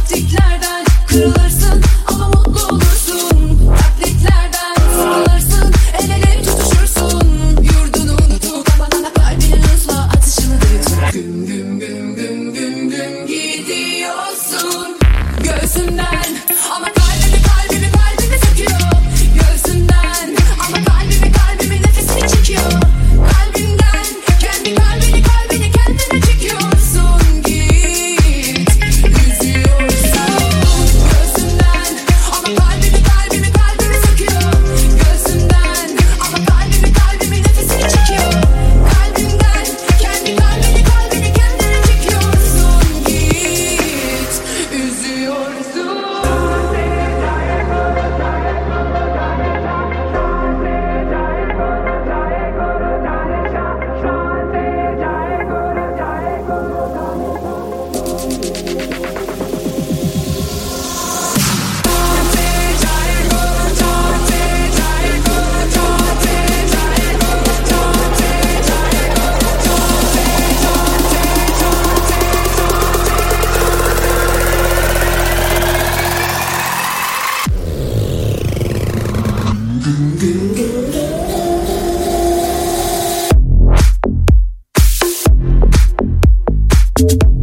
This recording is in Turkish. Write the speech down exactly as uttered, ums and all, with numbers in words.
Taktiklerden kırılırsın ama mutlu olursun. Taklitlerden sıkılırsın, el ele tutuşursun. Yurdunu unutup kalbinin hızla atışını duyup güm güm güm güm güm güm gidiyorsun göğsümden ama kalbimi kalbimi kalbimi söküyor. Göğsümden ama kalbimi kalbimi nefesini çekiyor. Kalbimden kendi kalbini kalbini kendine çekiyorsun. Git üzüyorsun göğsümden ama kalbimi kalbimi kalbimi söküyor. Göğsümden ama kalbimi kalbimi nefesini çekiyor. Kalbimden kendi kalbini kalbini kendine çekiyorsun. Git üzüyorsun. You